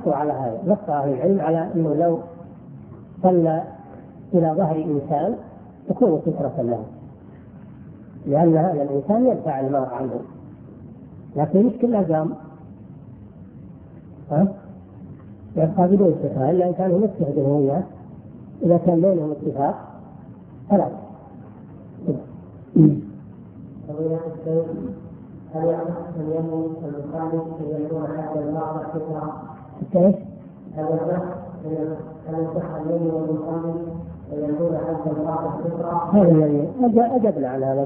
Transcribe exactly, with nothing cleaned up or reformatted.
نصوا على هذا، نص أهل العلم على أنه لو صلى إلى ظهر إنسان تكون سترة له، لأن هذا الإنسان يدفع الماء عنه، لكن مش كل أقام ها يبقى بدون سترة إلا إن كانوا مستهدفون إياه، إذا كان بينهم اتفاق خلاص. فضيلة الشيخ، هل يصح أن ينوي المصلي أن يكون حتى المرأة سترة؟ كيف؟ هل يصح أن يصح أن ينوي المصلي أن يكون حتى المرأة سترة؟ هذا الذي أجبنا على هذا.